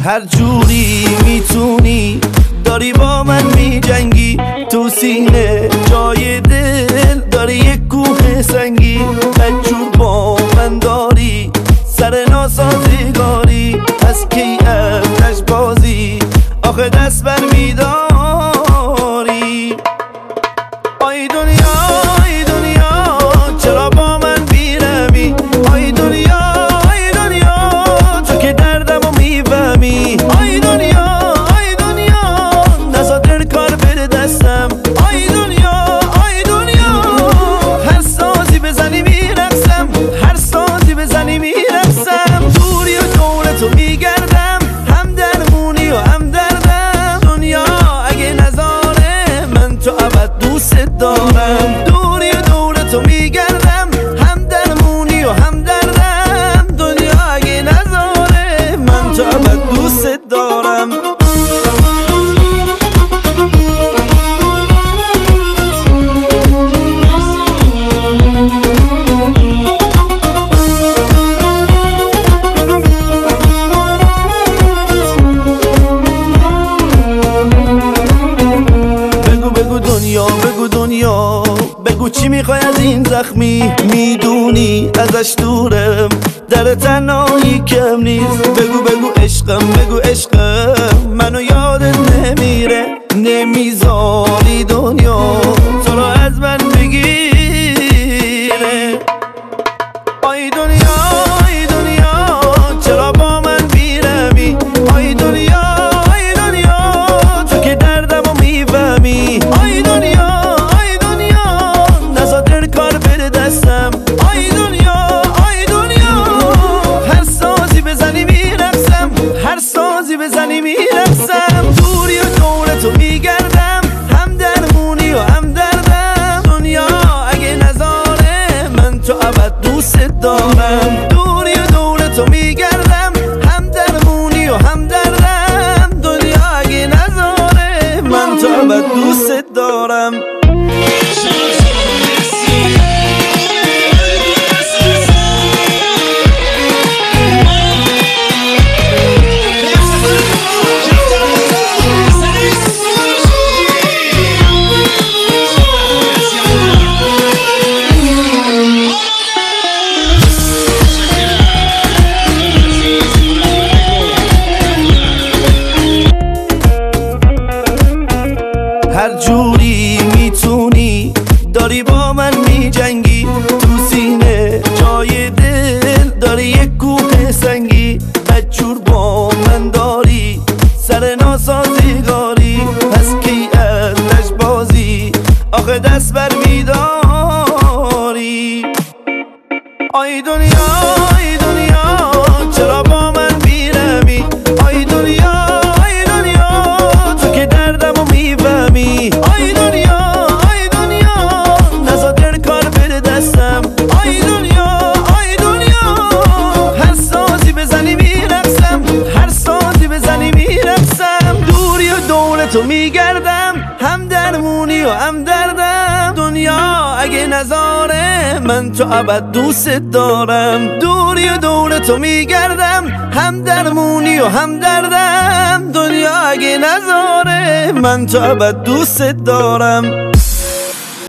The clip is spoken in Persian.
هر جوری میتونی داری با من میجنگی، تو سینه جای دل داری یک کوه سنگی. بدجور با من داری سر ناسازگاری، از کی اتش بازی آخه دست بر میداری. آی دنیا آی دنیا چرا با من بیرمی؟ آی دنیا آی دنیا تو که دردمو میفهمی. آی دنیا آی دنیا نذار کار بره دستم. آی دنیا آی دنیا هر سازی بزنی میرقصم، هر سازی بزنی میرقصم. دوری و دورتو میگردم، هم درمونی و هم دردم. دنیا اگه نذاره من تو ابد دوست دارم. دوری و دورتو میگردم، هم درمونی و هم دردم. دنیا اگه نذاره من تو ابد دوست دارم. بگو دنیا بگو چی میخوای از این زخمی؟ میدونی ازش دورم، در تنهایی کم نیست. بگو عشقم، بگو عشقم منو یادت نمیره. نمیذاری دنیا تو رو از من بگیره. آی دنیا آی دنیا چرا با من بیرمی؟ آی دنیا آی دنیا تو که دردمو میفهمی. آی دنیا آی دنیا نذار کار بره دستم. آی دنیا آی دنیا هر سازی بزنی میرقصم، هر سازی بزنی میرقصم. دوری و دورتو میگردم، هم درمونی و هم دردم. دنیا اگه نذاره من تو ابد دوست دارم. دوری و دورتو میگردم، هم درمونی و هم دردم. دنیا اگه نذاره من تو ابد دوست دارم. هر جوری میتونی داری با من میجنگی، تو سینه جای دل داری یک کوه سنگی. بدجور با من داری سر ناسازگاری، پس کی ازش بازی آخه دست بر میداری. آی دنیا آی دنیا چرا با من بیرمی؟ آی دنیا آی دنیا تو که دردمو میفهمی. آی دنیا آی دنیا نذار کار بره دستم. آی دنیا آی دنیا هر سازی بزنی میرقصم، هر سازی بزنی میرقصم. دوری و دورتو میگردم، هم درمونی و هم دردم. دنیا اگه نذاره من تو ابد دوست دارم. دوری و دورتو میگردم، هم درمونی و هم دردم. دنیا اگه نذاره من تو ابد دوست دارم.